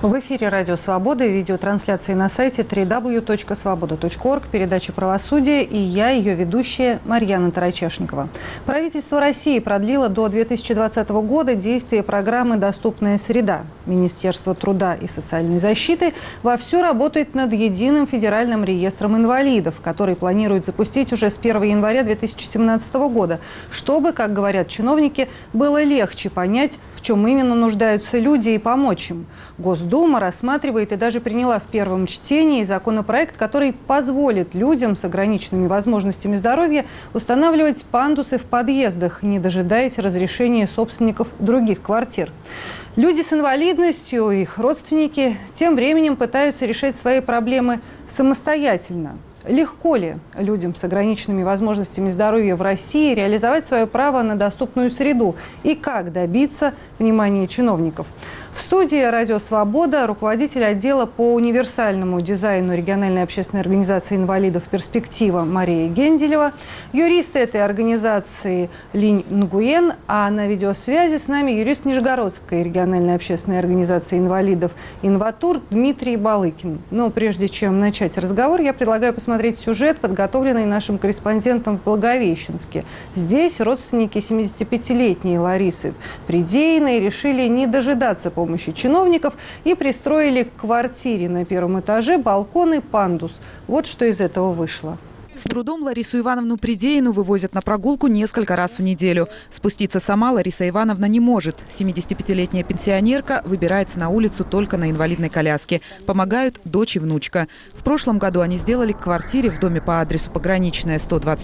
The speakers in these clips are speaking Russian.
В эфире «Радио Свобода» и видеотрансляции на сайте www.svoboda.org, передача «Правосудие», и я, ее ведущая Марьяна Тарачешникова. Правительство России продлило до 2020 года действие программы «Доступная среда». Министерство труда и социальной защиты вовсю работает над единым федеральным реестром инвалидов, который планирует запустить уже с 1 января 2017 года, чтобы, как говорят чиновники, было легче понять, в чем именно нуждаются люди, и помочь им. Госдума рассматривает и даже приняла в первом чтении законопроект, который позволит людям с ограниченными возможностями здоровья устанавливать пандусы в подъездах, не дожидаясь разрешения собственников других квартир. Люди с инвалидностью и их родственники тем временем пытаются решать свои проблемы самостоятельно. Легко ли людям с ограниченными возможностями здоровья в России реализовать свое право на доступную среду? И как добиться внимания чиновников? В студии «Радио Свобода» руководитель отдела по универсальному дизайну региональной общественной организации инвалидов «Перспектива» Мария Генделева, юрист этой организации Линь Нгуен, а на видеосвязи с нами юрист Нижегородской региональной общественной организации инвалидов «Инватур» Дмитрий Балыкин. Но прежде чем начать разговор, я предлагаю посмотреть сюжет, подготовленный нашим корреспондентом в Благовещенске. Здесь родственники 75-летней Ларисы Придеиной решили не дожидаться помощи чиновников и пристроили к квартире на первом этаже балкон и пандус. Вот что из этого вышло. С трудом Ларису Ивановну Придеину вывозят на прогулку несколько раз в неделю. Спуститься сама Лариса Ивановна не может. 75-летняя пенсионерка выбирается на улицу только на инвалидной коляске. Помогают дочь и внучка. В прошлом году они сделали к квартире в доме по адресу Пограничная,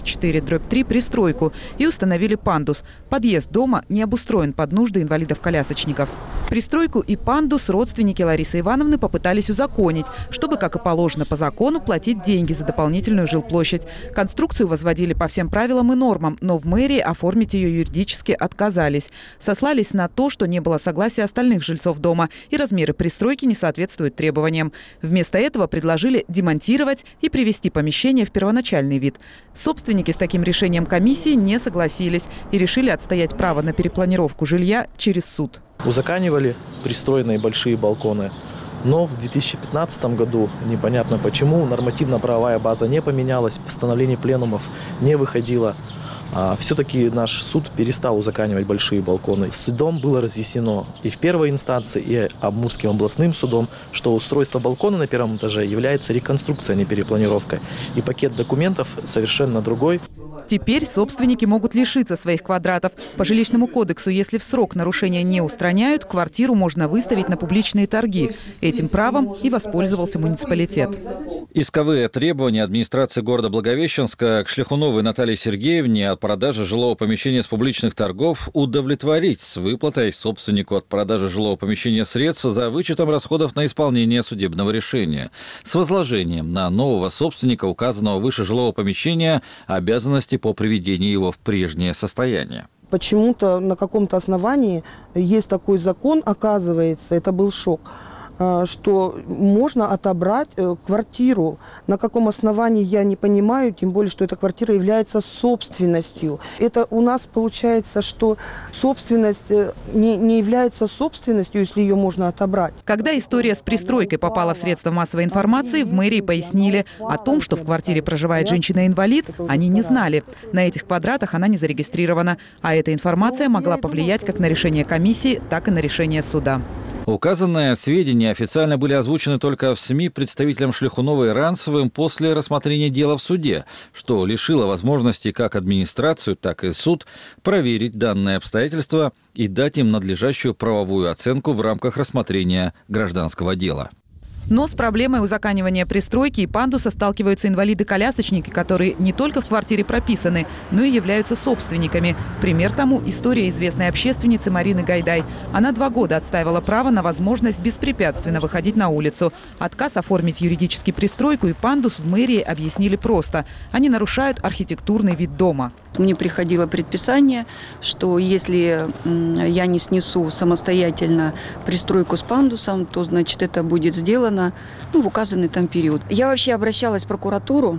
124/3 пристройку и установили пандус. Подъезд дома не обустроен под нужды инвалидов-колясочников. Пристройку и пандус родственники Ларисы Ивановны попытались узаконить, чтобы, как и положено по закону, платить деньги за дополнительную жилплощадь. Конструкцию возводили по всем правилам и нормам, но в мэрии оформить ее юридически отказались. Сослались на то, что не было согласия остальных жильцов дома и размеры пристройки не соответствуют требованиям. Вместо этого предложили демонтировать и привести помещение в первоначальный вид. Собственники с таким решением комиссии не согласились и решили отстоять право на перепланировку жилья через суд. Узаканивали пристроенные большие балконы. Но в 2015 году, непонятно почему, нормативно-правовая база не поменялась, постановление пленумов не выходило. Все-таки наш суд перестал узаканивать большие балконы. Судом было разъяснено и в первой инстанции, и Амурским областным судом, что устройство балкона на первом этаже является реконструкцией, а не перепланировкой. И пакет документов совершенно другой. Теперь собственники могут лишиться своих квадратов. По жилищному кодексу, если в срок нарушения не устраняют, квартиру можно выставить на публичные торги. Этим правом и воспользовался муниципалитет. Исковые требования администрации города Благовещенска к Шляхуновой Наталье Сергеевне от продажи жилого помещения с публичных торгов удовлетворить с выплатой собственнику от продажи жилого помещения средств за вычетом расходов на исполнение судебного решения. С возложением на нового собственника указанного выше жилого помещения обязанности по приведению его в прежнее состояние. Почему-то на каком-то основании есть такой закон, оказывается, это был шок, что можно отобрать квартиру. На каком основании, я не понимаю, тем более, что эта квартира является собственностью. Это у нас получается, что собственность не является собственностью, если ее можно отобрать. Когда история с пристройкой попала в средства массовой информации, в мэрии пояснили, о том, что в квартире проживает женщина-инвалид, они не знали. На этих квадратах она не зарегистрирована. А эта информация могла повлиять как на решение комиссии, так и на решение суда. Указанные сведения официально были озвучены только в СМИ представителям Шляхуновой и Ранцевым после рассмотрения дела в суде, что лишило возможности как администрацию, так и суд проверить данные обстоятельства и дать им надлежащую правовую оценку в рамках рассмотрения гражданского дела. Но с проблемой узаканивания пристройки и пандуса сталкиваются инвалиды-колясочники, которые не только в квартире прописаны, но и являются собственниками. Пример тому – история известной общественницы Марины Гайдай. Она 2 года отстаивала право на возможность беспрепятственно выходить на улицу. Отказ оформить юридически пристройку и пандус в мэрии объяснили просто. Они нарушают архитектурный вид дома. Мне приходило предписание, что если я не снесу самостоятельно пристройку с пандусом, то, значит, это будет сделано в указанный там период. Я вообще обращалась в прокуратуру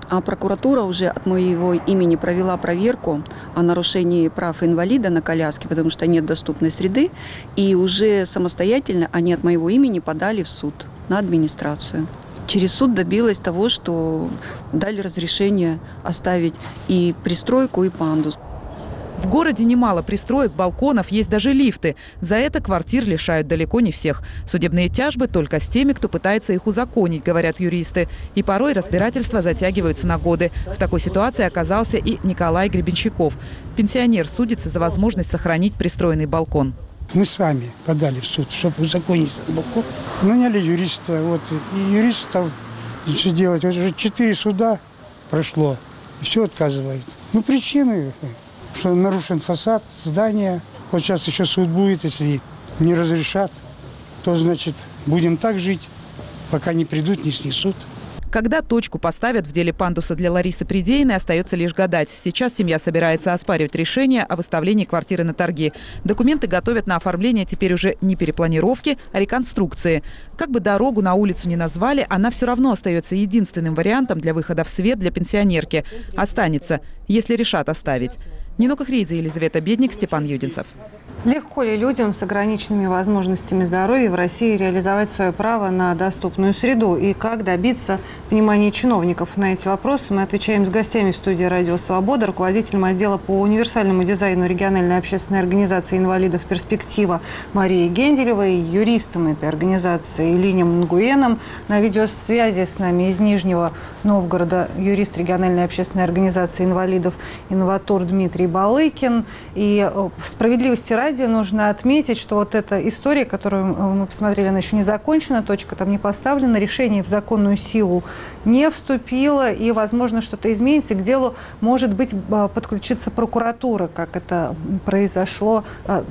А прокуратура уже от моего имени провела проверку о нарушении прав инвалида на коляске, потому что нет доступной среды. И уже самостоятельно они от моего имени подали в суд на администрацию. Через суд добилась того, что дали разрешение оставить и пристройку, и пандус. В городе немало пристроек, балконов, есть даже лифты. За это квартир лишают далеко не всех. Судебные тяжбы только с теми, кто пытается их узаконить, говорят юристы. И порой разбирательства затягиваются на годы. В такой ситуации оказался и Николай Гребенщиков. Пенсионер судится за возможность сохранить пристроенный балкон. Мы сами подали в суд, чтобы узаконить этот балкон. Наняли юриста. И юрист стал что делать. Уже 4 суда прошло, и все отказывает. Причины, что нарушен фасад здания. Вот сейчас еще суд будет, если не разрешат, то, значит, будем так жить, пока не придут, не снесут. Когда точку поставят в деле пандуса для Ларисы Придеиной, остается лишь гадать. Сейчас семья собирается оспаривать решение о выставлении квартиры на торги. Документы готовят на оформление теперь уже не перепланировки, а реконструкции. Как бы дорогу на улицу ни назвали, она все равно остается единственным вариантом для выхода в свет для пенсионерки. Останется, если решат оставить. Нина Кахридзе, Елизавета Бедник, Степан Юдинцев. Легко ли людям с ограниченными возможностями здоровья в России реализовать свое право на доступную среду? И как добиться внимания чиновников? На эти вопросы мы отвечаем с гостями в студии «Радио Свобода», руководителем отдела по универсальному дизайну региональной общественной организации инвалидов «Перспектива» Марией Генделевой, юристом этой организации Илинем Нгуеном. На видеосвязи с нами из Нижнего Новгорода юрист региональной общественной организации инвалидов «Инноватур» Дмитрий Балыкин. И справедливости ради нужно отметить, что вот эта история, которую мы посмотрели, она еще не закончена, точка там не поставлена, решение в законную силу не вступило, и, возможно, что-то изменится, и к делу, может быть, подключится прокуратура, как это произошло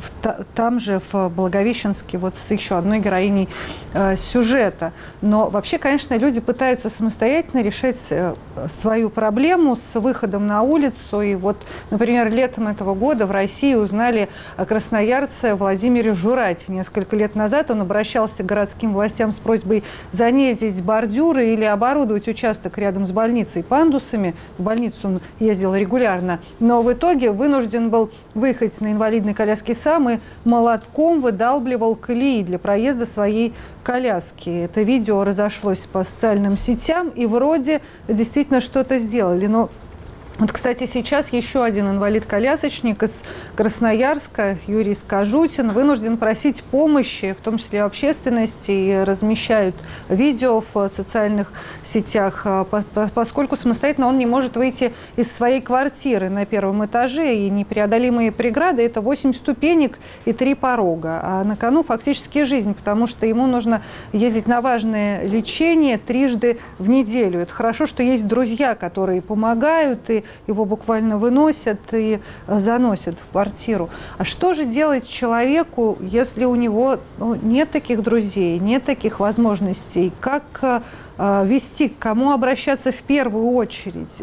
там же, в Благовещенске, вот с еще одной героиней сюжета. Но вообще, конечно, люди пытаются самостоятельно решать свою проблему с выходом на улицу. И вот, например, летом этого года в России узнали о красноярце Владимире Журате. Несколько лет назад он обращался к городским властям с просьбой занизить бордюры или оборудовать участок рядом с больницей пандусами. В больницу он ездил регулярно. Но в итоге вынужден был выехать на инвалидной коляске сам и молотком выдалбливал колеи для проезда своей коляски. Это видео разошлось по социальным сетям, и вроде действительно что-то сделали. Но вот, кстати, сейчас еще один инвалид-колясочник из Красноярска, Юрий Скажутин, вынужден просить помощи, в том числе общественности, и размещают видео в социальных сетях, поскольку самостоятельно он не может выйти из своей квартиры на первом этаже, и непреодолимые преграды – это 8 ступенек и 3 порога. А на кону фактически жизнь, потому что ему нужно ездить на важное лечение 3 раза в неделю. Это хорошо, что есть друзья, которые помогают, и его буквально выносят и заносят в квартиру. А что же делать человеку, если у него нет таких друзей, нет таких возможностей? Как вести, к кому обращаться в первую очередь?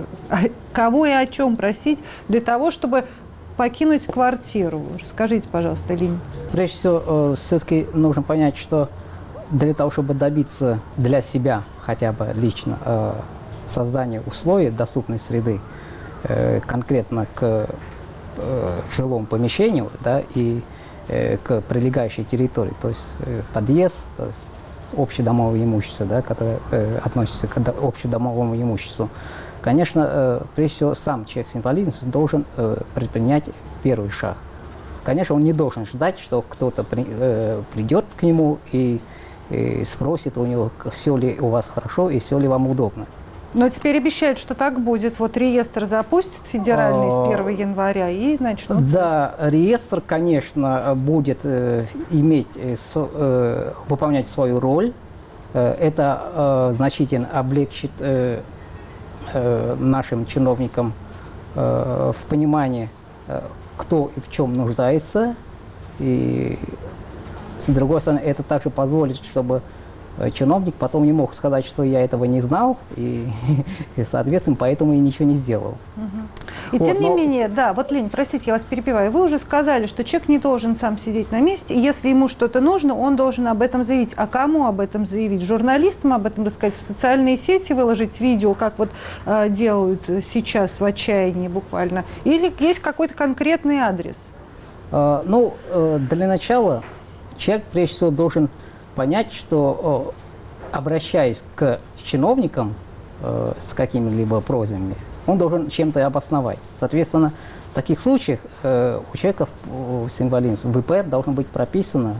Кого и о чем просить для того, чтобы покинуть квартиру? Расскажите, пожалуйста, Линь. Прежде всего, все-таки нужно понять, что для того, чтобы добиться для себя хотя бы лично создания условий доступной среды конкретно к жилому помещению, да, и к прилегающей территории, то есть подъезд, то есть общедомовое имущество, да, которое относится к общедомовому имуществу. Конечно, прежде всего, сам человек с инвалидностью должен предпринять первый шаг. Конечно, он не должен ждать, что кто-то придет к нему и спросит у него, все ли у вас хорошо и все ли вам удобно. Но теперь обещают, что так будет. Вот реестр запустят федеральный с 1 января и начнут. Да, реестр, конечно, будет выполнять свою роль. Это значительно облегчит нашим чиновникам в понимании, кто и в чем нуждается. И с другой стороны, это также позволит, чтобы чиновник потом не мог сказать, что я этого не знал, и соответственно, поэтому и ничего не сделал. И тем не менее, да, вот, Лень, простите, я вас перебиваю, вы уже сказали, что человек не должен сам сидеть на месте, и если ему что-то нужно, он должен об этом заявить. А кому об этом заявить? Журналистам об этом рассказать, в социальные сети выложить видео, как вот делают сейчас в отчаянии буквально? Или есть какой-то конкретный адрес? Для начала человек, прежде всего, должен понять, что, обращаясь к чиновникам с какими-либо просьбами, он должен чем-то обосновать. Соответственно, в таких случаях у человека с инвалидностью в ВПР должно быть прописано,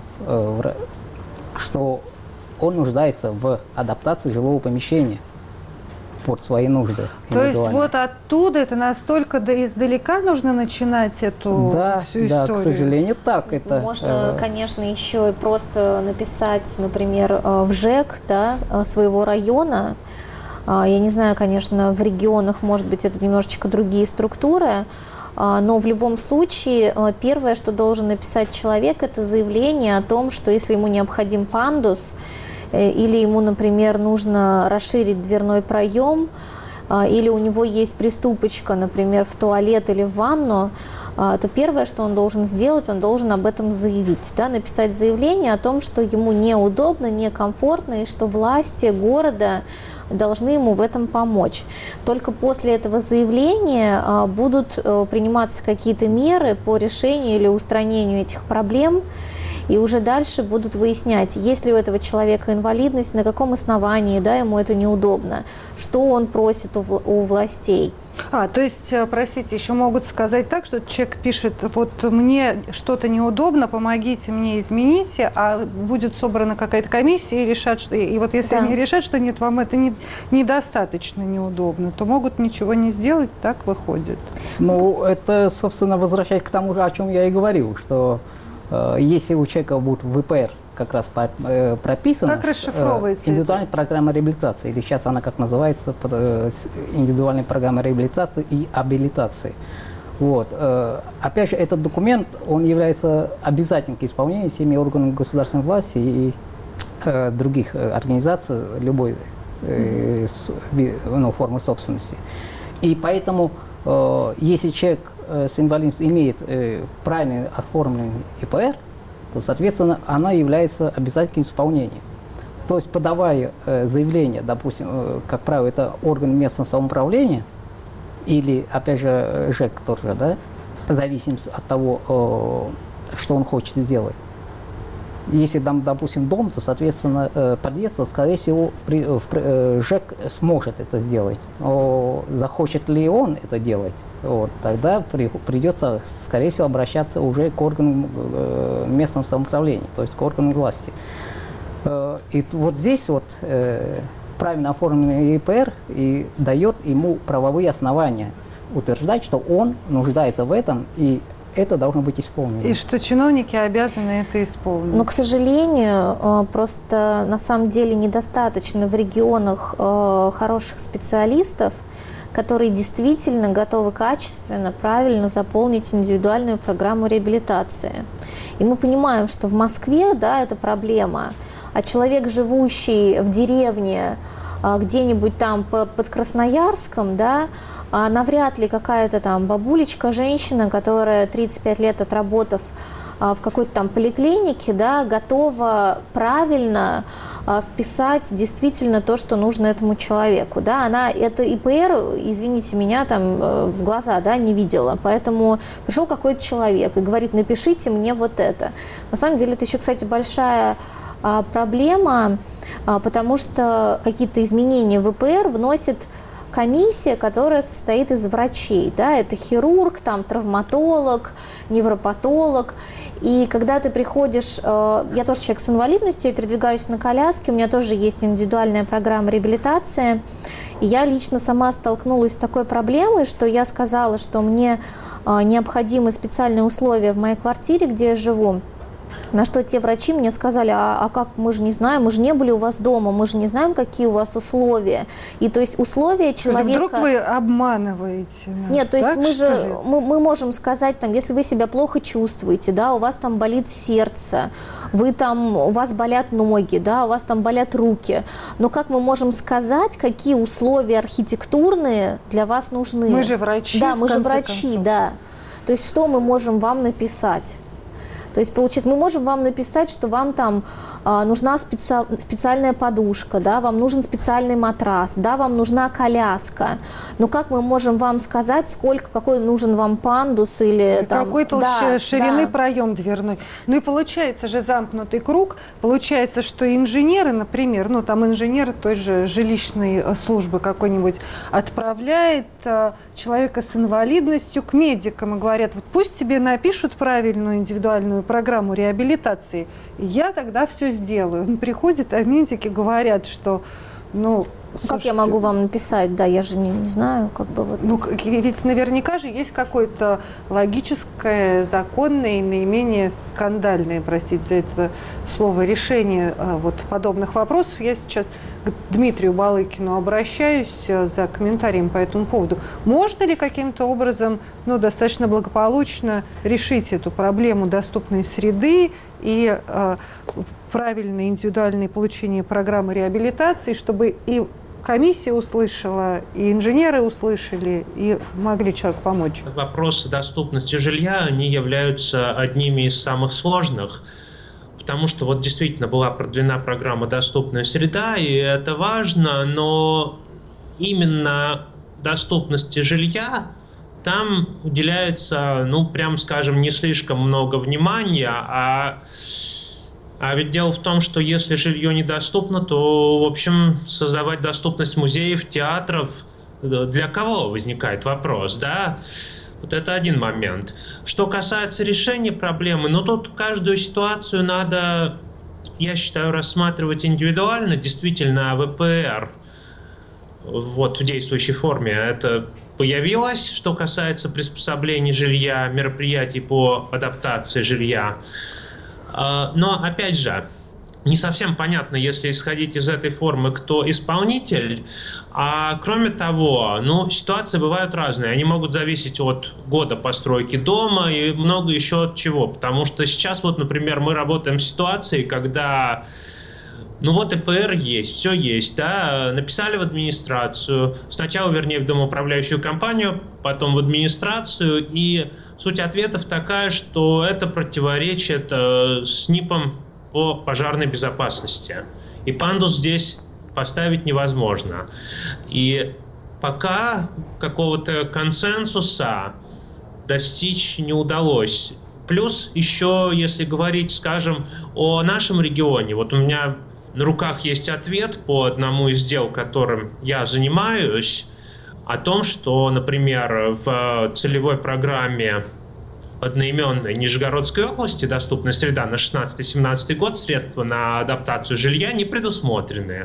что он нуждается в адаптации жилого помещения под свои нужды. То есть вот оттуда, это настолько издалека нужно начинать эту всю историю? Да, к сожалению, так это. Можно, конечно, еще и просто написать, например, в ЖЭК, да, своего района. Я не знаю, конечно, в регионах, может быть, это немножечко другие структуры, но в любом случае первое, что должен написать человек, это заявление о том, что если ему необходим пандус, или ему, например, нужно расширить дверной проем, или у него есть приступочка, например, в туалет или в ванну, то первое, что он должен сделать, он должен об этом заявить, да, написать заявление о том, что ему неудобно, некомфортно, и что власти города должны ему в этом помочь. Только после этого заявления будут приниматься какие-то меры по решению или устранению этих проблем, и уже дальше будут выяснять, есть ли у этого человека инвалидность, на каком основании, да, ему это неудобно, что он просит у властей. То есть, простите, еще могут сказать так, что человек пишет, вот мне что-то неудобно, помогите мне, измените, а будет собрана какая-то комиссия и решат, что... И вот если они решат, что нет, вам это недостаточно неудобно, то могут ничего не сделать, так выходит. Это, собственно, возвращаясь к тому же, о чем я и говорил, что если у человека будет ВПР как раз прописано, как расшифровывается индивидуальная программа реабилитации, или сейчас она как называется, индивидуальная программа реабилитации и абилитации. Вот. Опять же, этот документ, он является обязательным к исполнению всеми органами государственной власти и других организаций любой формы собственности. И поэтому, если человек с инвалидностью имеет правильно оформленный ИПР, то, соответственно, она является обязательным исполнением. То есть, подавая заявление, допустим, как правило, это орган местного самоуправления или, опять же, ЖЭК тоже, да, в зависимости от того, что он хочет сделать. Если, допустим, дом, то, соответственно, подъезд, то, скорее всего, ЖЭК сможет это сделать. Но захочет ли он это делать, тогда придется, скорее всего, обращаться уже к органам местного самоуправления, то есть к органам власти. И вот здесь правильно оформленный ИПР и дает ему правовые основания утверждать, что он нуждается в этом, и это должно быть исполнено. И что чиновники обязаны это исполнить. Но, к сожалению, просто на самом деле недостаточно в регионах хороших специалистов, которые действительно готовы качественно, правильно заполнить индивидуальную программу реабилитации. И мы понимаем, что в Москве, да, это проблема, а человек, живущий в деревне, где-нибудь там под Красноярском, да, навряд ли какая-то там бабулечка, женщина, которая 35 лет отработав в какой-то там поликлинике, да, готова правильно вписать действительно то, что нужно этому человеку. Да. Она это ИПР, извините меня, там в глаза, да, не видела. Поэтому пришел какой-то человек и говорит, напишите мне вот это. На самом деле это еще, кстати, большая проблема, потому что какие-то изменения в ИПР вносит комиссия, которая состоит из врачей. Да? Это хирург, там, травматолог, невропатолог. И когда ты приходишь, я тоже человек с инвалидностью, я передвигаюсь на коляске, у меня тоже есть индивидуальная программа реабилитации. И я лично сама столкнулась с такой проблемой, что я сказала, что мне необходимы специальные условия в моей квартире, где я живу. На что те врачи мне сказали, а как, мы же не знаем, мы же не были у вас дома, мы же не знаем, какие у вас условия. И то есть условия человека... Вдруг вы обманываете нас? Нет, то есть так, мы можем сказать, там, если вы себя плохо чувствуете, да, у вас там болит сердце, у вас болят ноги, да, у вас там болят руки. Но как мы можем сказать, какие условия архитектурные для вас нужны? Мы же врачи, да, мы же конце врачи, концов. да. То есть что мы можем вам написать? То есть, получается, мы можем вам написать, что вам там нужна специальная подушка, да, вам нужен специальный матрас, да, вам нужна коляска. Но как мы можем вам сказать, какой нужен вам пандус или там... Какой ширины проем дверной. Ну и получается же замкнутый круг. Получается, что инженеры, например, инженер той же жилищной службы какой-нибудь отправляет человека с инвалидностью к медикам и говорят, вот пусть тебе напишут правильную индивидуальную программу реабилитации, и я тогда все сделаю. Он приходит, а медики говорят, что, как я могу вам написать? Да, я же не знаю, как бы вот. Ведь наверняка же есть какое-то логическое, законное и наименее скандальное, простите за это слово, решение вот подобных вопросов. Я сейчас к Дмитрию Балыкину обращаюсь за комментарием по этому поводу. Можно ли каким-то образом, достаточно благополучно решить эту проблему доступной среды и правильное индивидуальное получение программы реабилитации, чтобы и комиссия услышала, и инженеры услышали, и могли человеку помочь? Вопросы доступности жилья, они являются одними из самых сложных, потому что вот действительно была продвинена программа «Доступная среда», и это важно, но именно доступности жилья там уделяется, прям скажем, не слишком много внимания, а ведь дело в том, что если жилье недоступно, то, в общем, создавать доступность музеев, театров, для кого возникает вопрос, да? Вот это один момент. Что касается решения проблемы, тут каждую ситуацию надо, я считаю, рассматривать индивидуально. Действительно, ВПР вот в действующей форме это появилось, что касается приспособления жилья, мероприятий по адаптации жилья. Но, опять же, не совсем понятно, если исходить из этой формы, кто исполнитель. А кроме того, ситуации бывают разные. Они могут зависеть от года постройки дома и много еще от чего. Потому что сейчас, например, мы работаем в ситуации, когда ИПР есть, все есть, да, написали в администрацию, сначала, в домоуправляющую компанию, потом в администрацию, и суть ответов такая, что это противоречит СНИПам по пожарной безопасности. И пандус здесь поставить невозможно. И пока какого-то консенсуса достичь не удалось. Плюс еще, если говорить, скажем, о нашем регионе, вот у меня на руках есть ответ по одному из дел, которым я занимаюсь, о том, что, например, в целевой программе одноименной Нижегородской области «Доступная среда» на 16-17 год средства на адаптацию жилья не предусмотрены.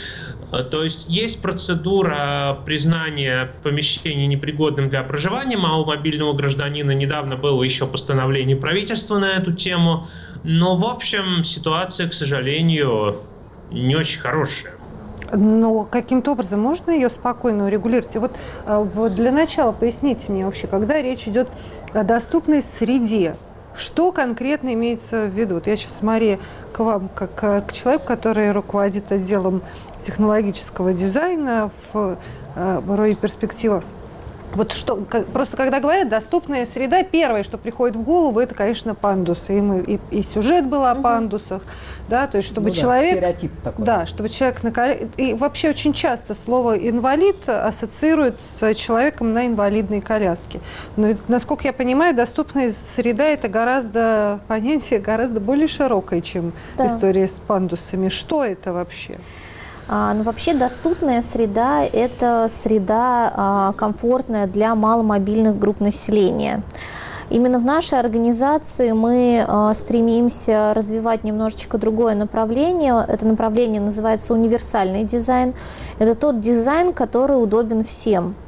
То есть есть процедура признания помещений непригодным для проживания маломобильного гражданина. Недавно было еще постановление правительства на эту тему. Но, в общем, ситуация, к сожалению, не очень хорошая. Но каким-то образом можно ее спокойно урегулировать? Вот для начала поясните мне вообще, когда речь идет о доступной среде, что конкретно имеется в виду? Вот я сейчас, Мария, к вам, как к человеку, который руководит отделом технологического дизайна в РОИ «Перспектива». Вот что, просто когда говорят «доступная среда», первое, что приходит в голову, это, конечно, пандусы. И сюжет был о пандусах, да, то есть чтобы человек... стереотип такой. Да, чтобы человек... И вообще очень часто слово «инвалид» ассоциируют с человеком на инвалидной коляске. Но ведь, насколько я понимаю, доступная среда – это понятие гораздо более широкое, чем история с пандусами. Что это вообще? Вообще доступная среда – это среда комфортная для маломобильных групп населения. Именно в нашей организации мы стремимся развивать немножечко другое направление. Это направление называется универсальный дизайн. Это тот дизайн, который удобен всем.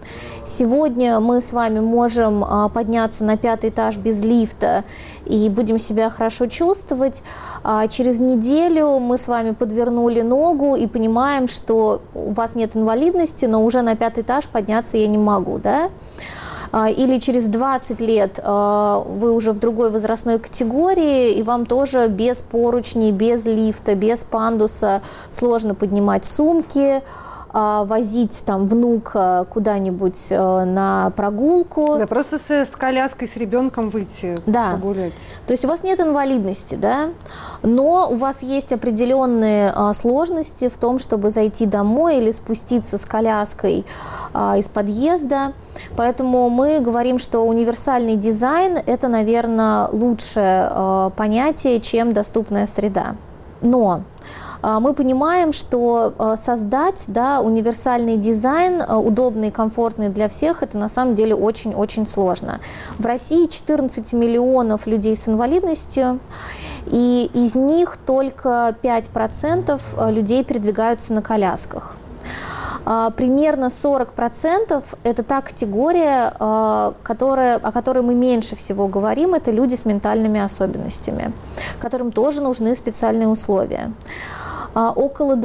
Сегодня мы с вами можем подняться на 5-й этаж без лифта и будем себя хорошо чувствовать. Через неделю мы с вами подвернули ногу и понимаем, что у вас нет инвалидности, но уже на 5-й этаж подняться я не могу, да? Или через 20 лет вы уже в другой возрастной категории, и вам тоже без поручней, без лифта, без пандуса сложно поднимать сумки, возить там внука куда-нибудь на прогулку. Да, просто с коляской, с ребенком выйти погулять. То есть у вас нет инвалидности, да, но у вас есть определенные сложности в том, чтобы зайти домой или спуститься с коляской из подъезда. Поэтому мы говорим, что универсальный дизайн – это, наверное, лучшее понятие, чем доступная среда. Но мы понимаем, что создать универсальный дизайн, удобный и комфортный для всех, это на самом деле очень-очень сложно. В России 14 миллионов людей с инвалидностью, и из них только 5% людей передвигаются на колясках. Примерно 40% это та категория, о которой мы меньше всего говорим, это люди с ментальными особенностями, которым тоже нужны специальные условия. Около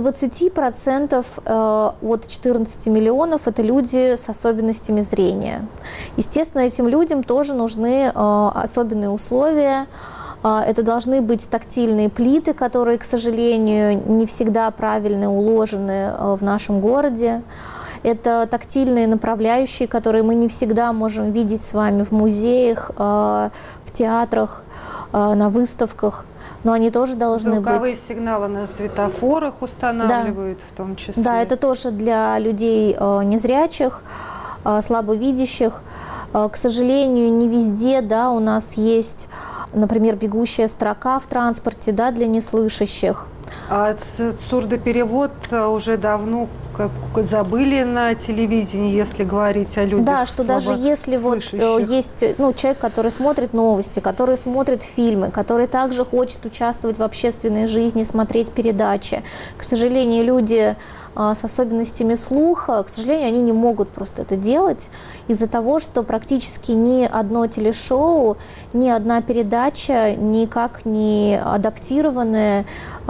20% от 14 миллионов это люди с особенностями зрения. Естественно, этим людям тоже нужны особенные условия. Это должны быть тактильные плиты, которые, к сожалению, не всегда правильно уложены в нашем городе. Это тактильные направляющие, которые мы не всегда можем видеть с вами в музеях, в театрах, на выставках. Но они тоже должны быть. Звуковые сигналы на светофорах устанавливают, в том числе. Да, это тоже для людей незрячих, слабовидящих. К сожалению, не везде, у нас есть, например, бегущая строка в транспорте, для неслышащих. А сурдоперевод уже давно забыли на телевидении, если говорить о людях. Да, что даже если есть человек, который смотрит новости, который смотрит фильмы, который также хочет участвовать в общественной жизни, смотреть передачи. К сожалению, люди с особенностями слуха, к сожалению, они не могут просто это делать из-за того, что практически ни одно телешоу, ни одна передача никак не адаптированная,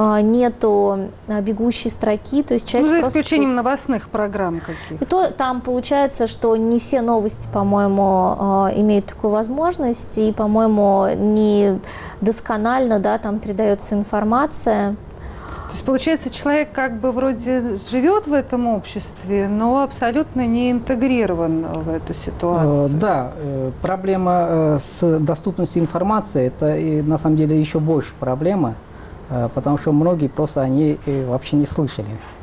нету бегущей строки, то есть человек за исключением новостных программ каких-то. И то там получается, что не все новости, по-моему, имеют такую возможность, и, по-моему, не досконально, там передается информация. То есть, получается, человек вроде живет в этом обществе, но абсолютно не интегрирован в эту ситуацию. Да, проблема с доступностью информации – это на самом деле еще больше проблема, потому что многие просто они вообще не слышали.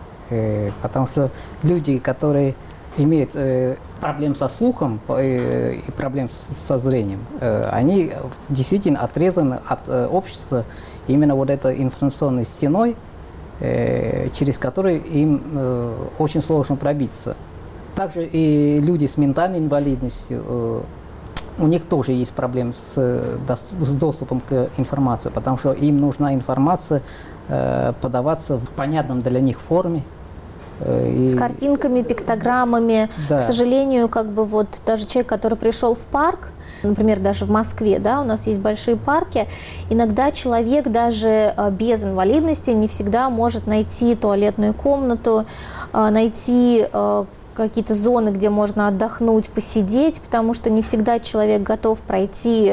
Потому что люди, которые имеют проблем со слухом и проблем со зрением, они действительно отрезаны от общества именно этой информационной стеной, через которую им очень сложно пробиться. Также и люди с ментальной инвалидностью, у них тоже есть проблемы с доступом к информации, потому что им нужна информация подаваться в понятном для них форме. С картинками, пиктограммами. Да. К сожалению, даже человек, который пришел в парк, например, даже в Москве, у нас есть большие парки, иногда человек даже без инвалидности не всегда может найти туалетную комнату, найти какие-то зоны, где можно отдохнуть, посидеть, потому что не всегда человек готов пройти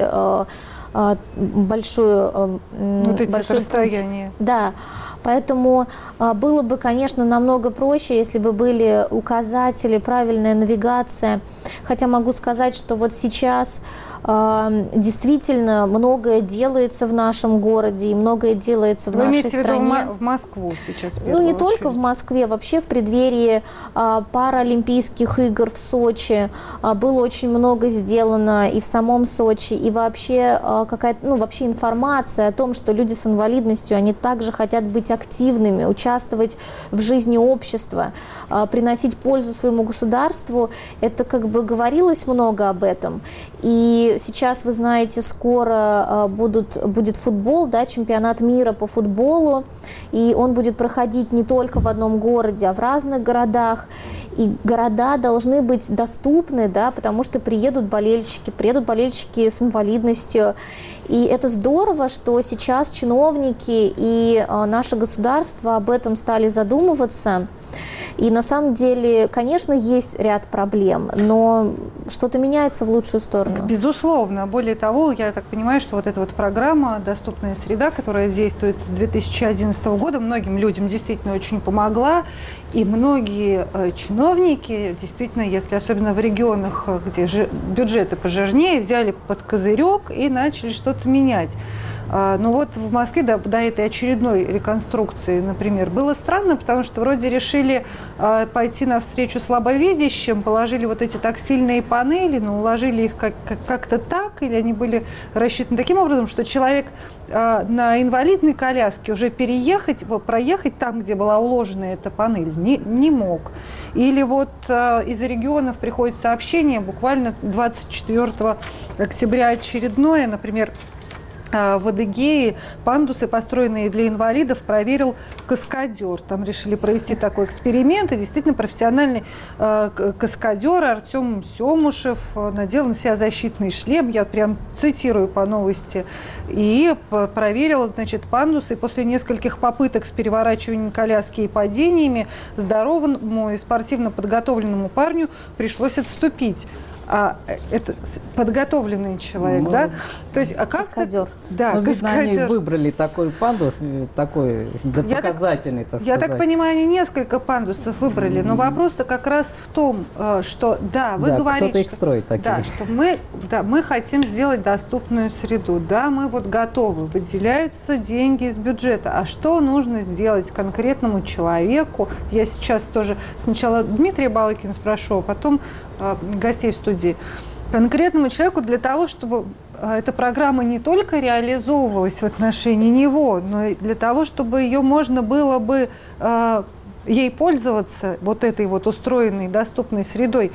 большое расстояние. Да. Поэтому было бы, конечно, намного проще, если бы были указатели, правильная навигация. Хотя могу сказать, что сейчас действительно многое делается в нашем городе и многое делается в нашей стране. Вы имеете в виду в Москву сейчас? Не только в Москве, вообще в преддверии Паралимпийских игр в Сочи было очень много сделано и в самом Сочи, и вообще вообще информация о том, что люди с инвалидностью, они также хотят быть активными, участвовать в жизни общества, приносить пользу своему государству. Это как бы говорилось много об этом. И сейчас, вы знаете, скоро будет футбол, да, чемпионат мира по футболу, и он будет проходить не только в одном городе, а в разных городах. И города должны быть доступны, да, потому что приедут болельщики с инвалидностью. И это здорово, что сейчас чиновники и наше государство об этом стали задумываться. И на самом деле, конечно, есть ряд проблем, но что-то меняется в лучшую сторону. Безусловно. Более того, я так понимаю, что вот эта вот программа «Доступная среда», которая действует с 2011 года, многим людям действительно очень помогла. И многие чиновники, действительно, если особенно в регионах, где бюджеты пожирнее, взяли под козырек и начали что-то менять. Но вот в Москве до этой очередной реконструкции, например, было странно, потому что вроде решили пойти навстречу слабовидящим, положили вот эти тактильные панели, но уложили их как-то так, или они были рассчитаны таким образом, что человек на инвалидной коляске уже проехать там, где была уложена эта панель, не мог. Или вот из регионов приходит сообщение, буквально 24 октября очередное, например, в Адыгее пандусы, построенные для инвалидов, проверил каскадер. Там решили провести такой эксперимент, и действительно профессиональный каскадер Артем Семушев надел на себя защитный шлем, я прям цитирую по новости, и проверил, значит, пандусы. И после нескольких попыток с переворачиванием коляски и падениями здоровому и спортивно подготовленному парню пришлось отступить. Это подготовленный человек, да? То есть, каскадер. Да, видно, они выбрали такой пандус, такой показательный, так сказать. Я так понимаю, они несколько пандусов выбрали, но вопрос-то как раз в том, что, да, вы говорите, кто-то их строит такие. Что мы хотим сделать доступную среду, да, мы вот готовы, выделяются деньги из бюджета, а что нужно сделать конкретному человеку? Я сейчас тоже сначала Дмитрия Балыкина спрошу, а потом гостей в студии. Конкретному человеку для того, чтобы эта программа не только реализовывалась в отношении него, но и для того, чтобы ее можно было бы ей пользоваться, вот этой вот устроенной доступной средой.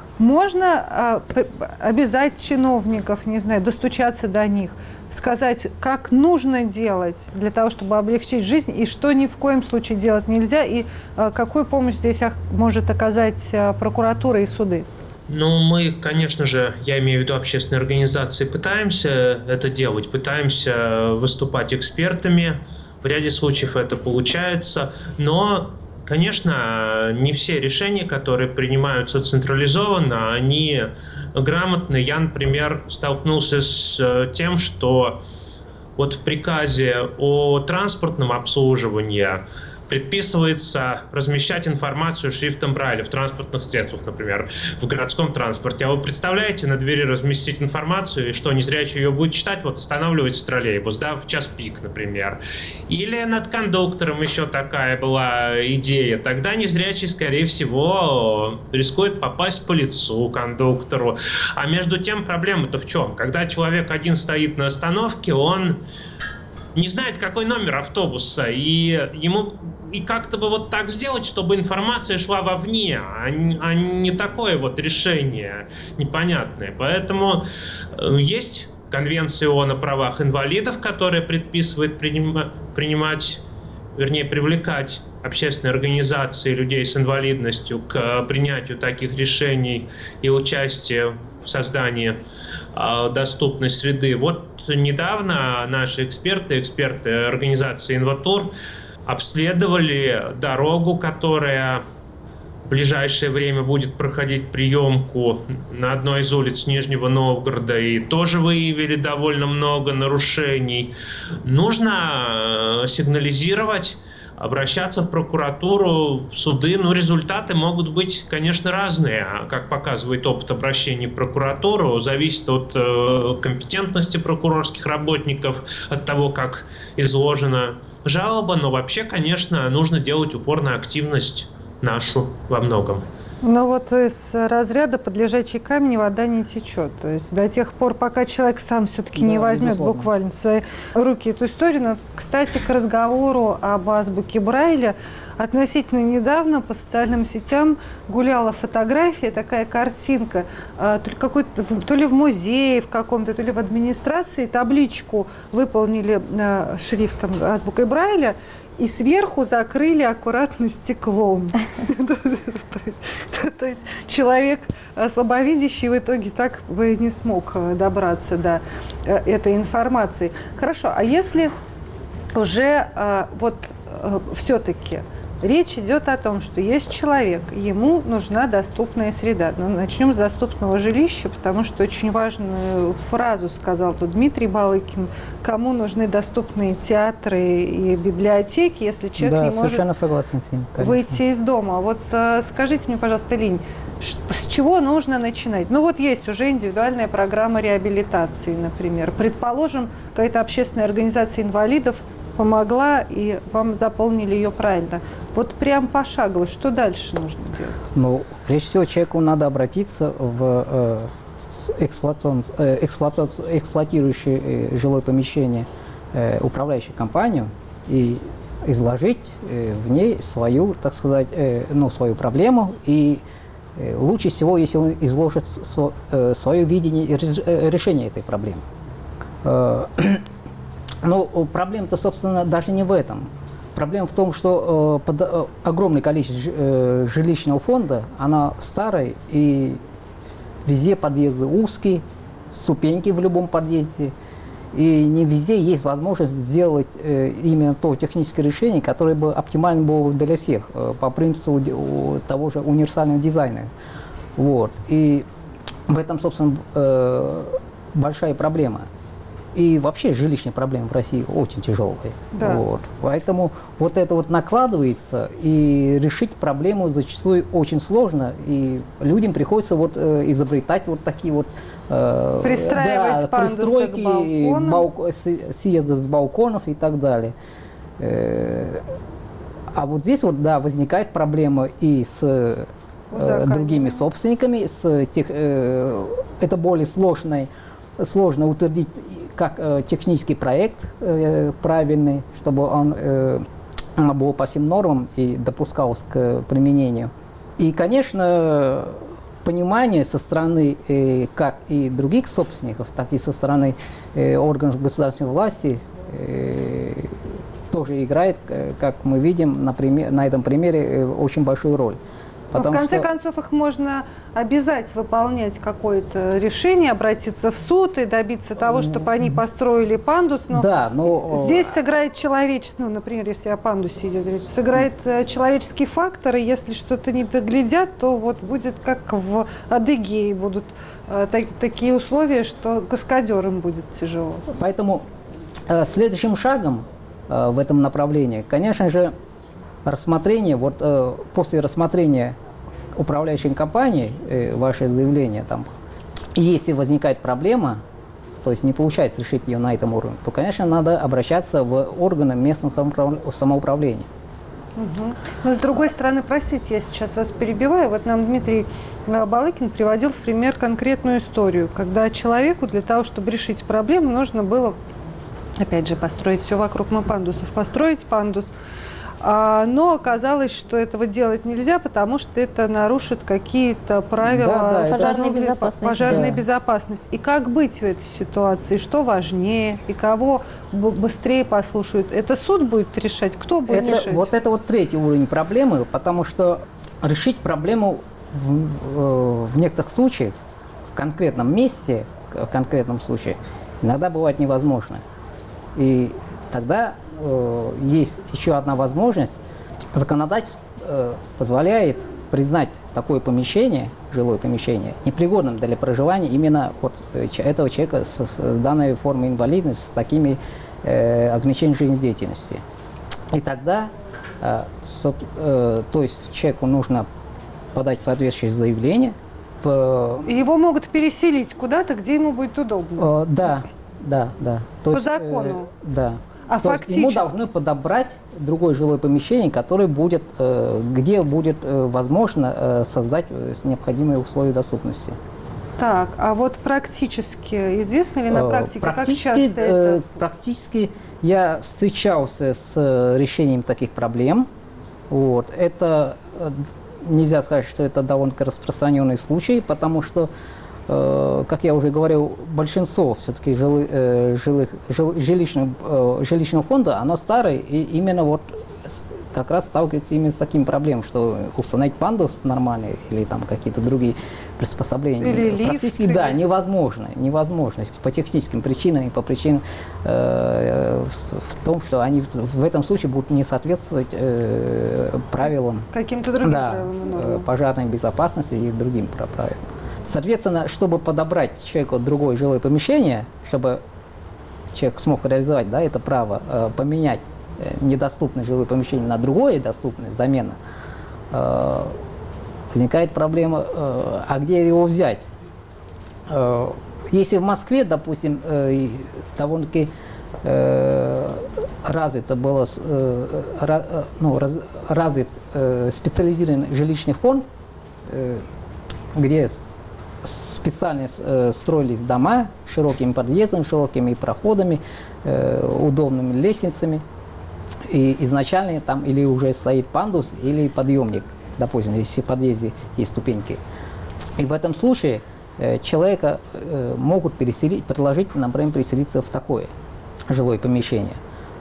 Можно обязать чиновников, не знаю, достучаться до них, сказать, как нужно делать для того, чтобы облегчить жизнь, и что ни в коем случае делать нельзя, и какую помощь здесь может оказать прокуратура и суды? Ну, мы, конечно же, я имею в виду общественные организации, пытаемся это делать, пытаемся выступать экспертами. В ряде случаев это получается, но, конечно, не все решения, которые принимаются централизованно, они грамотны. Я, например, столкнулся с тем, что вот в приказе о транспортном обслуживании предписывается размещать информацию шрифтом Брайля в транспортных средствах, например, в городском транспорте. А вы представляете, на двери разместить информацию, и что, незрячий ее будет читать, вот останавливается троллейбус, да, в час пик, например. Или над кондуктором еще такая была идея. Тогда незрячий, скорее всего, рискует попасть по лицу кондуктору. А между тем проблема-то в чем? Когда человек один стоит на остановке, он не знает, какой номер автобуса, и ему и как-то бы вот так сделать, чтобы информация шла вовне, а не такое вот решение непонятное. Поэтому есть Конвенция ООН о правах инвалидов, которая предписывает привлекать общественные организации людей с инвалидностью к принятию таких решений и участию в создании доступной среды. Вот недавно наши эксперты организации «Инватур» обследовали дорогу, которая в ближайшее время будет проходить приемку на одной из улиц Нижнего Новгорода, и тоже выявили довольно много нарушений. Нужно сигнализировать, обращаться в прокуратуру, в суды. Но результаты могут быть, конечно, разные. Как показывает опыт обращений в прокуратуру, зависит от компетентности прокурорских работников, от того, как изложена жалоба. Но вообще, конечно, нужно делать упор на активность нашу во многом. Но вот из разряда под лежачий камень вода не течет. То есть до тех пор, пока человек сам все-таки не возьмет буквально в свои руки эту историю. Но, кстати, к разговору об азбуке Брайля относительно недавно по социальным сетям гуляла фотография, такая картинка, то ли в музее в каком-то, то ли в администрации табличку выполнили шрифтом азбукой Брайля, и сверху закрыли аккуратно стеклом. То есть человек слабовидящий в итоге так бы не смог добраться до этой информации. Хорошо, а если уже вот все-таки речь идет о том, что есть человек, ему нужна доступная среда. Но начнем с доступного жилища, потому что очень важную фразу сказал тут Дмитрий Балыкин: кому нужны доступные театры и библиотеки, если человек не может согласен с ним, выйти из дома. Вот скажите мне, пожалуйста, Линь, с чего нужно начинать? Ну вот есть уже индивидуальная программа реабилитации, например. Предположим, какая-то общественная организация инвалидов помогла, и вам заполнили ее правильно. Вот прям пошагово, что дальше нужно делать? Ну, прежде всего, человеку надо обратиться в эксплуатирующее жилое помещение управляющую компанию и изложить в ней свою, так сказать, свою проблему. И лучше всего, если он изложит свое видение и решение этой проблемы. Но проблема-то, собственно, даже не в этом. Проблема в том, что огромное количество жилищного фонда, она старая, и везде подъезды узкие, ступеньки в любом подъезде, и не везде есть возможность сделать именно то техническое решение, которое бы оптимально было для всех, по принципу того же универсального дизайна. Вот. И в этом, собственно, большая проблема. И вообще жилищные проблемы в России очень тяжелые. Да. Вот. Поэтому вот это вот накладывается, и решить проблему зачастую очень сложно, и людям приходится вот изобретать вот такие вот пристраивать пристройки, к балконам. съезды с балконов и так далее. А вот здесь вот, да, возникает проблема и с другими собственниками, это более сложно утвердить как технический проект правильный, чтобы он был по всем нормам и допускался к применению. И, конечно, понимание со стороны как и других собственников, так и со стороны органов государственной власти тоже играет, как мы видим на этом примере, очень большую роль. В конце концов, их можно обязать выполнять какое-то решение, обратиться в суд и добиться того, чтобы они построили пандус. Но да, но здесь сыграет человеческий, например, если о пандусе идет речь, сыграет человеческий фактор, и если что-то не доглядят, то вот будет как в Адыгее, будут такие условия, что каскадерам будет тяжело. Поэтому следующим шагом в этом направлении, конечно же, рассмотрение, после рассмотрения управляющей компанией ваше заявление, там, и если возникает проблема, то есть не получается решить ее на этом уровне, то, конечно, надо обращаться в органы местного самоуправления. Угу. Но с другой стороны, простите, я сейчас вас перебиваю, вот нам Дмитрий Балыкин приводил в пример конкретную историю, когда человеку для того, чтобы решить проблему, нужно было, опять же, построить все вокруг пандусов, построить пандус. Но оказалось, что этого делать нельзя, потому что это нарушит какие-то правила пожарной безопасности. И как быть в этой ситуации? Что важнее? И кого быстрее послушают? Это суд будет решать? Кто будет решать? Вот это вот третий уровень проблемы, потому что решить проблему в некоторых случаях, в конкретном месте, в конкретном случае, иногда бывает невозможно. И тогда есть еще одна возможность. Законодательство позволяет признать такое помещение, жилое помещение, непригодным для проживания именно вот этого человека с данной формой инвалидности, с такими ограничениями жизнедеятельности. И тогда, то есть человеку нужно подать соответствующее заявление. Его могут переселить куда-то, где ему будет удобно. Да. То По есть, закону? Да. То есть ему должны подобрать другое жилое помещение, которое будет, где будет возможно создать необходимые условия доступности. Так, а вот практически, известно ли на практике, как часто это? Практически я встречался с решением таких проблем. Вот. Это нельзя сказать, что это довольно распространенный случай, потому что, как я уже говорил, большинство все-таки жилищного фонда, оно старое, и именно вот как раз сталкивается именно с таким проблемой, что установить пандус нормальный или там какие-то другие приспособления или практически лифт, невозможно по техническим причинам и по причинам в том, что они в этом случае будут не соответствовать правилам каким-то другим правилам, пожарной безопасности и другим правилам. Соответственно, чтобы подобрать человеку другое жилое помещение, чтобы человек смог реализовать это право, поменять недоступное жилое помещение на другое доступное, замена, возникает проблема, а где его взять? Если в Москве, допустим, довольно-таки развит специализированный жилищный фонд, где специально строились дома с широкими подъездами, широкими проходами, удобными лестницами. И изначально там или уже стоит пандус, или подъемник, допустим, если в подъезде есть ступеньки. И в этом случае человека могут предложить, например, переселиться в такое жилое помещение.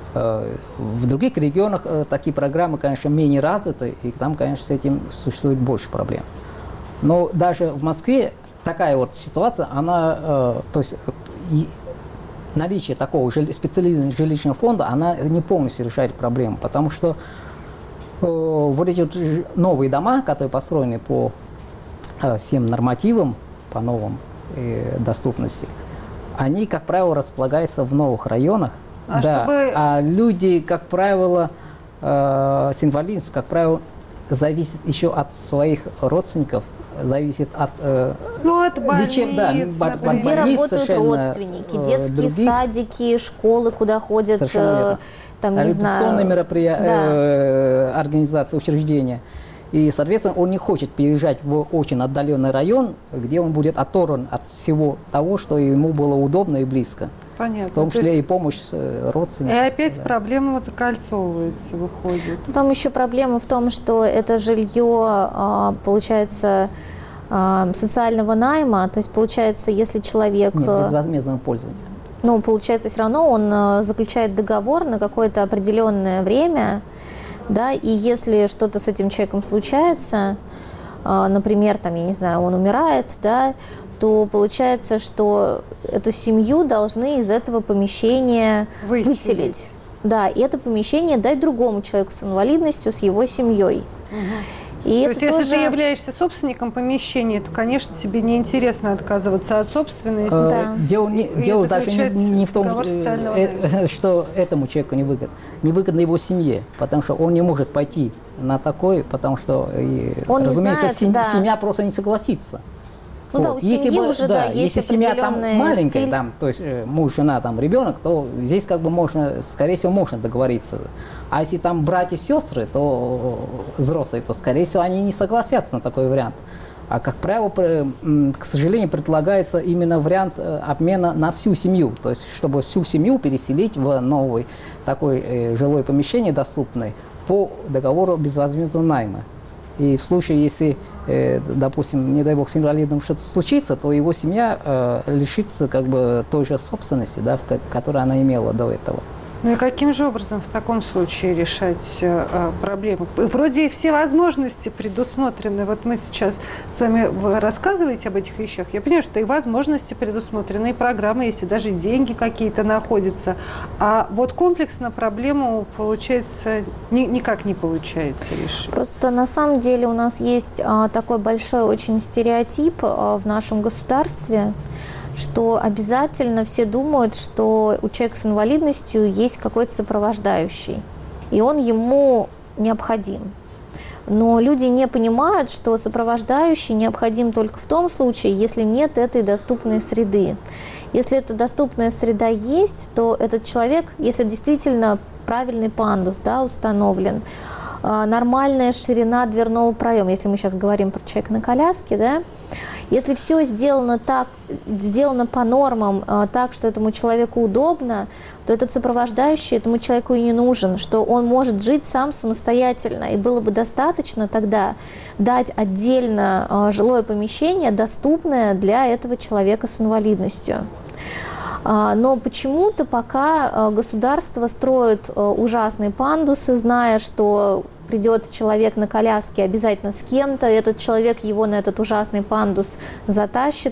В других регионах такие программы, конечно, менее развиты, и там, конечно, с этим существует больше проблем. Но даже в Москве такая вот ситуация, она, то есть наличие такого специализированного жилищного фонда, она не полностью решает проблему, потому что вот эти вот новые дома, которые построены по всем нормативам, по новым доступности, они, как правило, располагаются в новых районах, а люди, как правило, с инвалидностью, как правило, зависят еще от своих родственников, зависит от больниц, где работают родственники, детские садики, школы, куда ходят, там, не знаю, мероприятия, организации, учреждения. И, соответственно, он не хочет переезжать в очень отдаленный район, где он будет оторван от всего того, что ему было удобно и близко. Понятно. В том числе и помощь родственникам. И опять проблема закольцовывается, выходит. Потом еще проблема в том, что это жилье, получается, социального найма. То есть, получается, если человек... безвозмездного пользования. Получается, все равно он заключает договор на какое-то определенное время, и если что-то с этим человеком случается, например, там, я не знаю, он умирает, то получается, что эту семью должны из этого помещения выселить. И это помещение дать другому человеку с инвалидностью, с его семьей. И то есть, если ты являешься собственником помещения, то, конечно, тебе неинтересно отказываться от собственности. Дело даже не в том, что этому человеку невыгодно. Невыгодно его семье, потому что он не может пойти на такое, потому что, разумеется, семья просто не согласится. У семьи уже есть если семья там маленькая, стиль. то есть муж, жена, там ребенок, то здесь можно, скорее всего, можно договориться. А если там братья и сестры, то взрослые, то, скорее всего, они не согласятся на такой вариант. А, как правило, к сожалению, предлагается именно вариант обмена на всю семью. То есть, чтобы всю семью переселить в новое такое жилое помещение доступное по договору безвозмездного найма. И в случае, если, допустим, не дай бог, с инвалидом что-то случится, то его семья лишится той же собственности, которую она имела до этого. И каким же образом в таком случае решать проблемы? Вроде все возможности предусмотрены. Вот мы сейчас с вами рассказываете об этих вещах. Я понимаю, что и возможности предусмотрены, и программы, если даже деньги какие-то находятся. А вот комплексно проблему, получается, никак не получается решить. Просто на самом деле у нас есть такой большой очень стереотип в нашем государстве, что обязательно все думают, что у человека с инвалидностью есть какой-то сопровождающий, и он ему необходим. Но люди не понимают, что сопровождающий необходим только в том случае, если нет этой доступной среды. Если эта доступная среда есть, то этот человек, если действительно правильный пандус, да, установлен, нормальная ширина дверного проема, если мы сейчас говорим про человека на коляске, да, если все сделано так, сделано по нормам, так, что этому человеку удобно, то этот сопровождающий этому человеку и не нужен, что он может жить сам самостоятельно. И было бы достаточно тогда дать отдельно жилое помещение, доступное для этого человека с инвалидностью. Но почему-то пока государство строит ужасные пандусы, зная, что придет человек на коляске обязательно с кем-то, этот человек его на этот ужасный пандус затащит,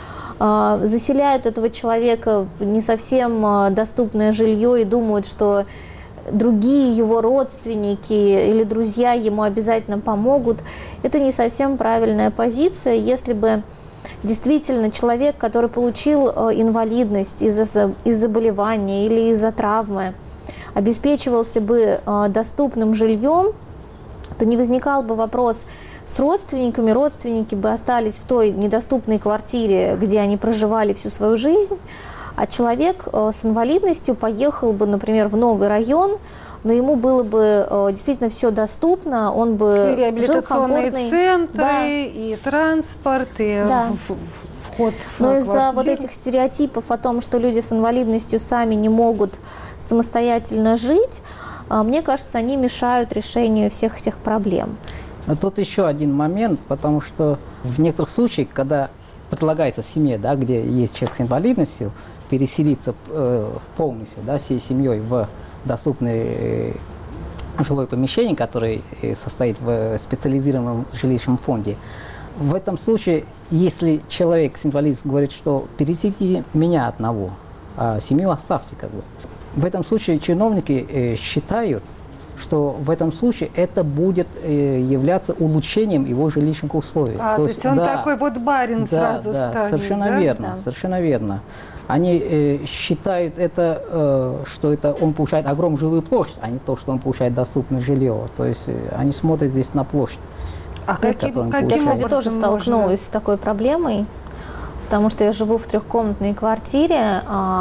заселяют этого человека в не совсем доступное жилье и думают, что другие его родственники или друзья ему обязательно помогут. Это не совсем правильная позиция. Если бы действительно человек, который получил инвалидность из-за заболевания или из-за травмы, обеспечивался бы доступным жильем, то не возникал бы вопрос с родственниками. Родственники бы остались в той недоступной квартире, где они проживали всю свою жизнь, а человек с инвалидностью поехал бы, например, в новый район, но ему было бы действительно все доступно, он бы и реабилитационные жил центры, да. И транспорт, и да. вход в Но квартиру. из-за вот этих стереотипов о том, что люди с инвалидностью сами не могут самостоятельно жить, мне кажется, они мешают решению всех этих проблем. Но тут еще один момент, потому что в некоторых случаях, когда предлагается семье, да, где есть человек с инвалидностью, переселиться полностью, да, всей семьей в доступное жилое помещение, которое состоит в специализированном жилищном фонде. В этом случае, если человек с инвалидностью говорит, что переселите меня одного, а семью оставьте, как бы. В этом случае чиновники считают, что в этом случае это будет являться улучшением его жилищных условий. То есть он такой вот барин сразу станет. Совершенно да? верно, Да. совершенно верно. Они считают это, что это он получает огромную жилую площадь, а не то, что он получает доступное жилье. То есть они смотрят здесь на площадь. А каким Я, кстати, образом тоже столкнулась с такой проблемой, потому что я живу в трехкомнатной квартире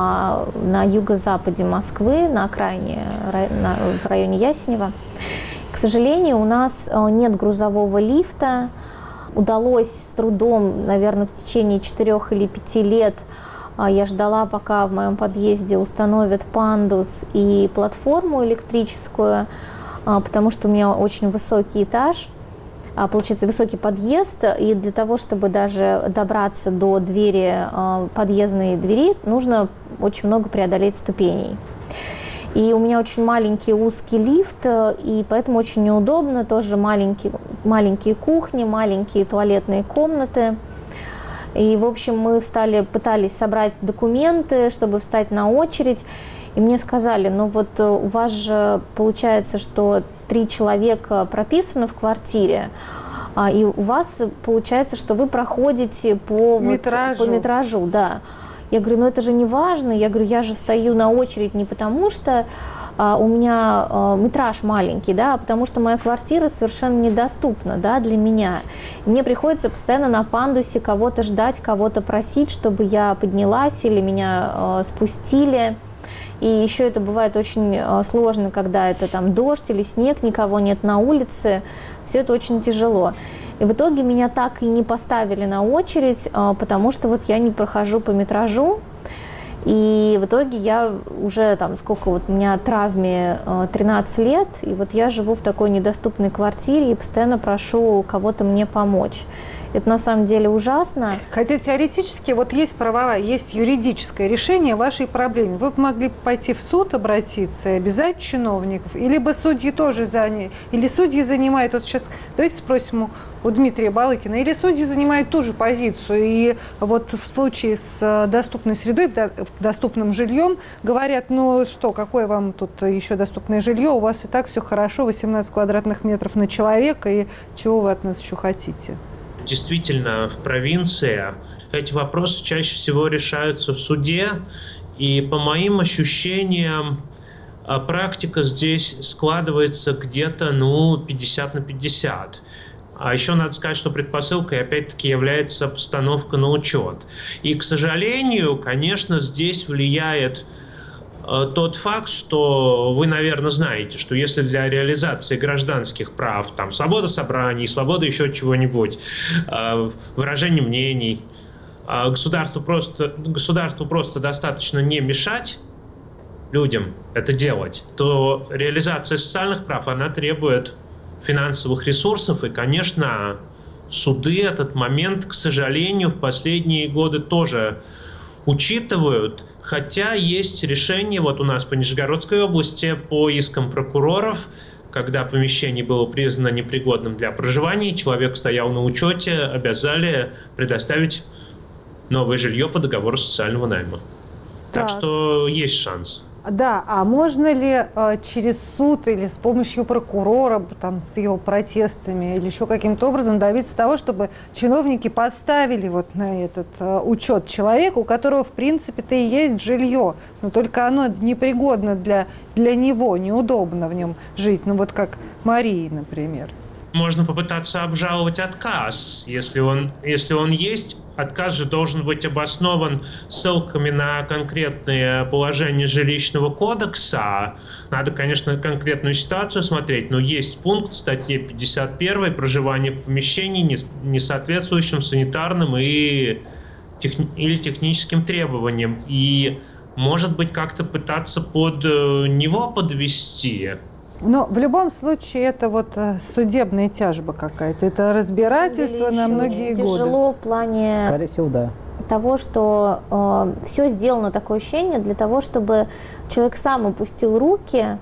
на юго-западе Москвы, на окраине, в районе Ясенева. К сожалению, у нас нет грузового лифта. Удалось с трудом, наверное, в течение 4 или 5 лет я ждала, пока в моем подъезде установят пандус и платформу электрическую, потому что у меня очень высокий этаж. Получается, высокий подъезд, и для того, чтобы даже добраться до двери, подъездной двери, нужно очень много преодолеть ступеней. И у меня очень маленький узкий лифт, и поэтому очень неудобно, тоже маленькие кухни, маленькие туалетные комнаты. И, в общем, мы пытались собрать документы, чтобы встать на очередь, и мне сказали, ну вот у вас же получается, что 3 человека прописаны в квартире, и у вас получается, что вы проходите по метражу. Да. Я говорю, ну это же не важно. Я говорю, я же встаю на очередь не потому, что у меня метраж маленький, да, а потому что моя квартира совершенно недоступна, да, для меня. И мне приходится постоянно на пандусе кого-то ждать, кого-то просить, чтобы я поднялась или меня спустили. И еще это бывает очень сложно, когда это там дождь или снег, никого нет на улице. Все это очень тяжело. И в итоге меня так и не поставили на очередь, потому что вот я не прохожу по метражу. И в итоге я уже там, сколько вот у меня травме 13 лет, и вот я живу в такой недоступной квартире и постоянно прошу кого-то мне помочь. Это на самом деле ужасно. Хотя теоретически вот есть правовая, есть юридическое решение вашей проблемы. Вы бы могли пойти в суд обратиться и обязать чиновников, или бы судьи тоже заняли, или судьи занимают, вот сейчас давайте спросим у Дмитрия Балыкина, или судьи занимают ту же позицию, и вот в случае с доступной средой, доступным жильем, говорят, ну что, какое вам тут еще доступное жилье, у вас и так все хорошо, 18 квадратных метров на человека, и чего вы от нас еще хотите? Действительно, в провинции эти вопросы чаще всего решаются в суде, и по моим ощущениям, практика здесь складывается где-то 50 на 50. А еще надо сказать, что предпосылкой опять-таки является постановка на учет. И, к сожалению, конечно, здесь влияет тот факт, что вы, наверное, знаете, что если для реализации гражданских прав, там, свобода собраний, свобода еще чего-нибудь, выражение мнений, государству просто достаточно не мешать людям это делать, то реализация социальных прав, она требует финансовых ресурсов, и, конечно, суды этот момент, к сожалению, в последние годы тоже учитывают, хотя есть решение вот у нас по Нижегородской области по искам прокуроров, когда помещение было признано непригодным для проживания, человек стоял на учете, обязали предоставить новое жилье по договору социального найма. Так что есть шанс. Да, а можно ли через суд или с помощью прокурора, там, с его протестами или еще каким-то образом добиться того, чтобы чиновники подставили вот на этот учет человека, у которого в принципе-то и есть жилье, но только оно непригодно для него, неудобно в нем жить, ну вот как Марии, например. Можно попытаться обжаловать отказ, если он есть. Отказ же должен быть обоснован ссылками на конкретные положения жилищного кодекса. Надо, конечно, конкретную ситуацию смотреть, но есть пункт в статье 51 «Проживание в помещении, не соответствующим санитарным или техническим требованиям». И, может быть, как-то пытаться под него подвести. Но в любом случае это вот судебная тяжба какая-то, это разбирательство на многие годы. Тяжело в плане Скорее всего, да. того, что все сделано, такое ощущение, для того, чтобы человек сам опустил руки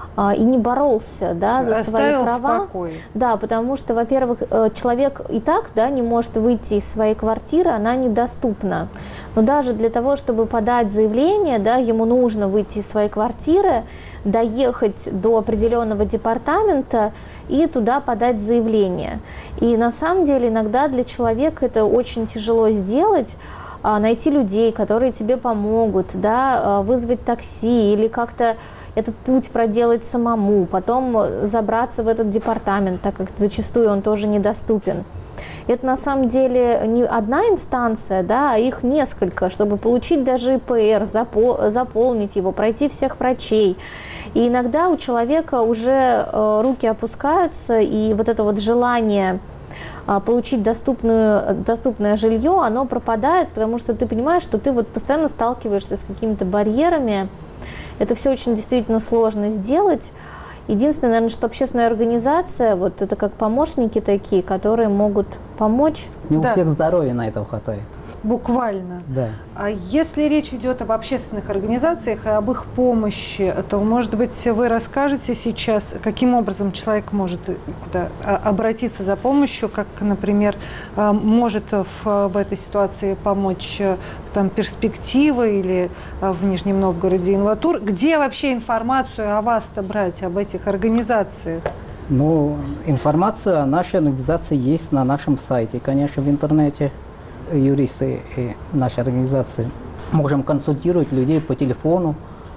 и не боролся, да, за свои права. Да, потому что, во-первых, человек и так, да, не может выйти из своей квартиры, она недоступна. Но даже для того, чтобы подать заявление, да, ему нужно выйти из своей квартиры, доехать до определенного департамента и туда подать заявление. И на самом деле иногда для человека это очень тяжело сделать, найти людей, которые тебе помогут, да, вызвать такси или как-то этот путь проделать самому, потом забраться в этот департамент, так как зачастую он тоже недоступен. Это на самом деле не одна инстанция, да, а их несколько, чтобы получить даже ИПР, заполнить его, пройти всех врачей. И иногда у человека уже руки опускаются, и вот это вот желание получить доступное жилье, оно пропадает, потому что ты понимаешь, что ты вот постоянно сталкиваешься с какими-то барьерами. Это все очень действительно сложно сделать. Единственное, наверное, что общественная организация, вот это как помощники такие, которые могут помочь. Не у всех здоровья на это хватает. Буквально. Да. А если речь идет об общественных организациях и об их помощи, то, может быть, вы расскажете сейчас, каким образом человек может куда обратиться за помощью, как, например, может в этой ситуации помочь там, «Перспектива» или в Нижнем Новгороде «Инватур». Где вообще информацию о вас-то брать, об этих организациях? Ну, информация о нашей организации есть на нашем сайте, конечно, в интернете. Юристы нашей организации можем консультировать людей по телефону,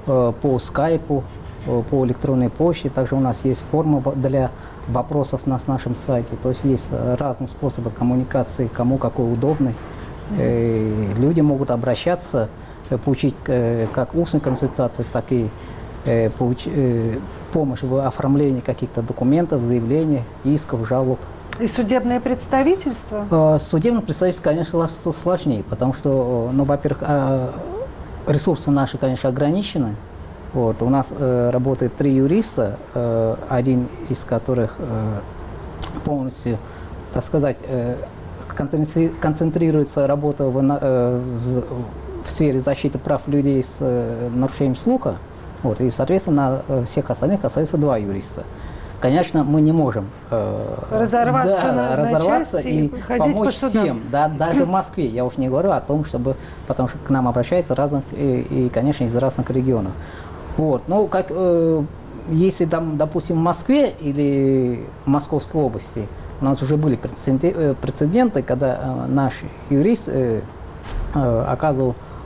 по скайпу, по электронной почте. Также у нас есть форма для вопросов на нашем сайте. То есть есть разные способы коммуникации, кому какой удобный. Люди могут обращаться, получить как устную консультацию, так и помощь в оформлении каких-то документов, заявлений, исков, жалоб. И судебное представительство? Судебное представительство, конечно, сложнее, потому что, ну, во-первых, ресурсы наши, конечно, ограничены. Вот. У нас работает 3 юриста, один из которых полностью, так сказать, концентрируется работа в сфере защиты прав людей с нарушением слуха. Вот. И, соответственно, на всех остальных остаются 2 юриста. Конечно, мы не можем разорваться на части и помочь всем, да, даже в Москве. Я уж не говорю о том, потому что к нам обращаются и, конечно, из разных регионов. Вот. Ну, как, если, там, допустим, в Москве или в Московской области у нас уже были прецеденты, когда наш юрист оказывал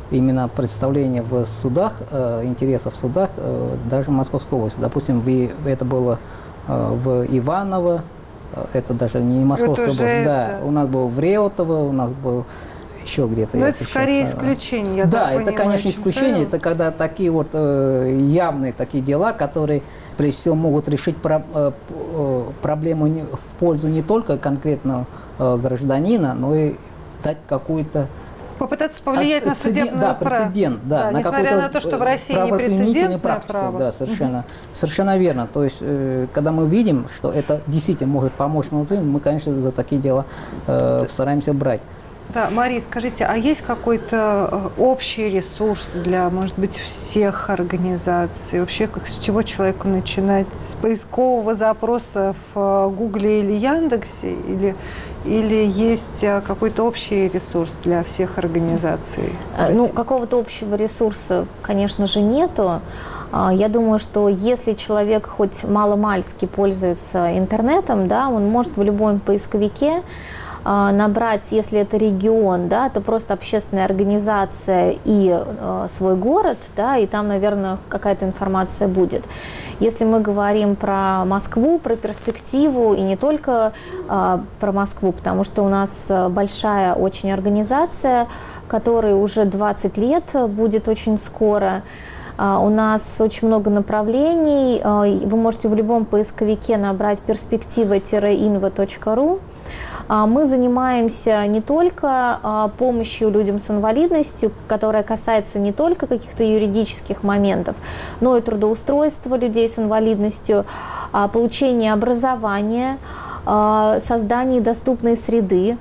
именно представление в судах, интересов в судах, даже в Московской области. Допустим, это было в Иваново, это даже не Московская область, да, у нас был в Реутово, у нас был еще где-то. Но это скорее исключение, я да, так это, понимаю, конечно, исключение. правильно? Это когда такие вот явные такие дела, которые, прежде всего, могут решить проблему в пользу не только конкретного гражданина, но и дать какую-то... Попытаться повлиять на судебное право. Прецедент, да. Несмотря на то, что в России не прецедентное право. Да, совершенно верно. То есть, когда мы видим, что это действительно может помочь, мы, конечно, за такие дела стараемся брать. Да, Мария, скажите, а есть какой-то общий ресурс для, может быть, всех организаций? Вообще, с чего человеку начинать? С поискового запроса в Гугле или Яндексе? Или есть какой-то общий ресурс для всех организаций? Ну, какого-то общего ресурса, конечно же, нету. Я думаю, что если человек хоть мало-мальски пользуется интернетом, да, он может в любом поисковике набрать, если это регион, да, то просто общественная организация и свой город, да, и там, наверное, какая-то информация будет. Если мы говорим про Москву, про перспективу, и не только про Москву, потому что у нас большая очень организация, которой уже 20 лет будет очень скоро. У нас очень много направлений. Вы можете в любом поисковике набрать perspektiva-inva.ru. Мы занимаемся не только помощью людям с инвалидностью, которая касается не только каких-то юридических моментов, но и трудоустройства людей с инвалидностью, получения образования, создания доступной среды.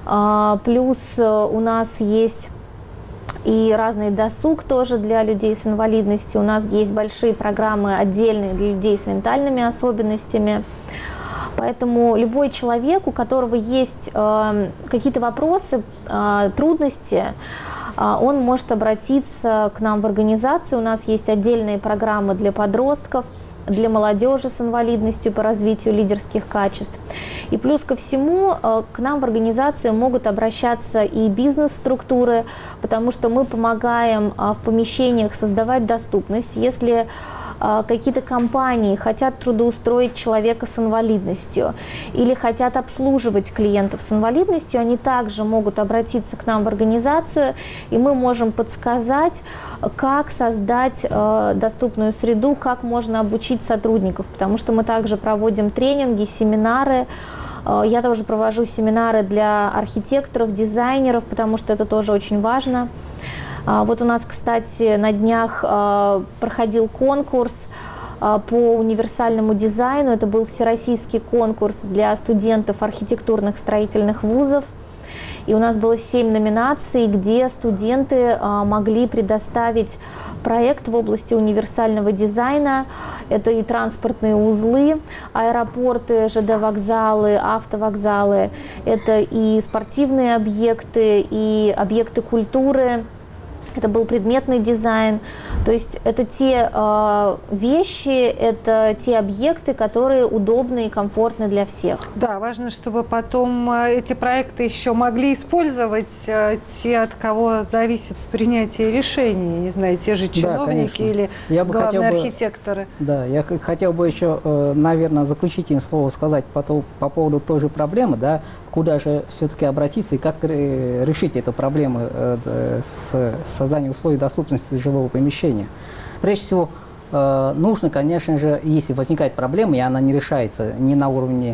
Плюс у нас есть и разный досуг тоже для людей с инвалидностью. У нас есть большие программы отдельные для людей с ментальными особенностями. Поэтому любой человек, у которого есть какие-то вопросы, трудности, он может обратиться к нам в организацию. У нас есть отдельные программы для подростков, для молодежи с инвалидностью по развитию лидерских качеств. И плюс ко всему к нам в организацию могут обращаться и бизнес-структуры, потому что мы помогаем в помещениях создавать доступность. Если какие-то компании хотят трудоустроить человека с инвалидностью или хотят обслуживать клиентов с инвалидностью, они также могут обратиться к нам в организацию, и мы можем подсказать, как создать доступную среду, как можно обучить сотрудников, потому что мы также проводим тренинги, семинары. Я тоже провожу семинары для архитекторов, дизайнеров, потому что это тоже очень важно. Вот у нас, кстати, на днях проходил конкурс по универсальному дизайну. Это был всероссийский конкурс для студентов архитектурных строительных вузов. И у нас было 7 номинаций, где студенты могли предоставить проект в области универсального дизайна. Это и транспортные узлы, аэропорты, ЖД-вокзалы, автовокзалы. Это и спортивные объекты, и объекты культуры. Это был предметный дизайн. То есть это те вещи, это те объекты, которые удобны и комфортны для всех. Да, важно, чтобы потом эти проекты еще могли использовать те, от кого зависит принятие решений. Не знаю, те же чиновники, да, или главные архитекторы. Да, я хотел бы еще, наверное, заключительное слово сказать по поводу той же проблемы, да, куда же все-таки обратиться и как решить эту проблему с созданием условий доступности жилого помещения. Прежде всего, нужно, конечно же, если возникает проблема, и она не решается ни на уровне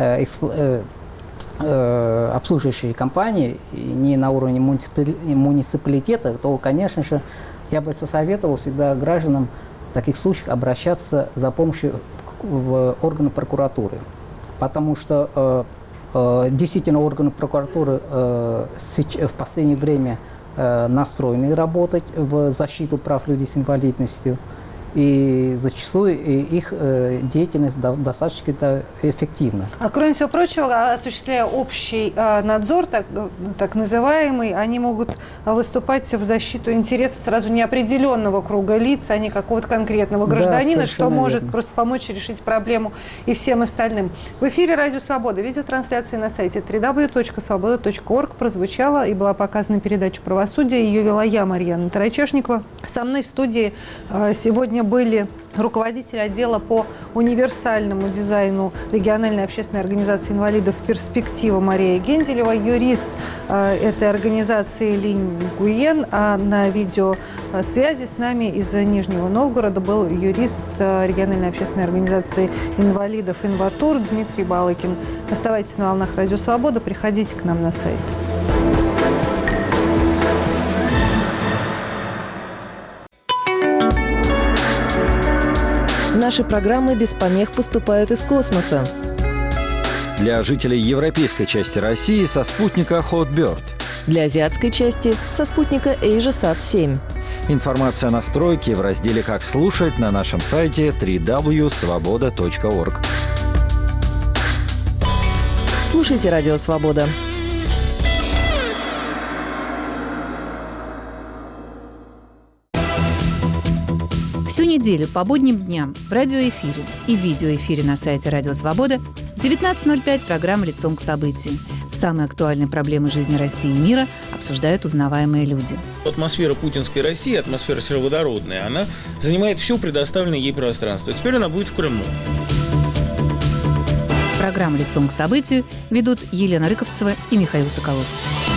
обслуживающей компании, ни на уровне муниципалитета, то, конечно же, я бы посоветовал всегда гражданам в таких случаях обращаться за помощью в органы прокуратуры. Потому что действительно органы прокуратуры в последнее время настроены работать в защиту прав людей с инвалидностью. и зачастую их деятельность достаточно эффективна. А кроме всего прочего, осуществляя общий надзор, так называемый, они могут выступать в защиту интересов сразу неопределенного круга лиц, а не какого-то конкретного гражданина, что может просто помочь решить проблему и всем остальным. В эфире «Радио Свобода». Видеотрансляция на сайте www.svoboda.org прозвучала и была показана передача «Правосудие». Ее вела я, Марьяна Тарачешникова. Со мной в студии сегодня были руководитель отдела по универсальному дизайну региональной общественной организации инвалидов «Перспектива» Мария Генделева, юрист этой организации Линь Гуен, а на видеосвязи с нами из Нижнего Новгорода был юрист региональной общественной организации инвалидов «Инватур» Дмитрий Балыкин. Оставайтесь на волнах «Радио Свобода», приходите к нам на сайт. Наши программы без помех поступают из космоса. Для жителей европейской части России со спутника Hotbird. Для азиатской части со спутника AsiaSat-7. Информация о настройке в разделе «Как слушать» на нашем сайте www.svoboda.org. Слушайте «Радио Свобода». Всю неделю по будним дням в радиоэфире и видеоэфире на сайте «Радио Свобода» в 19:05 программа «Лицом к событию». Самые актуальные проблемы жизни России и мира обсуждают узнаваемые люди. Атмосфера путинской России, атмосфера сероводородная, она занимает все предоставленное ей пространство. Теперь она будет в Крыму. Программу «Лицом к событию» ведут Елена Рыковцева и Михаил Соколов.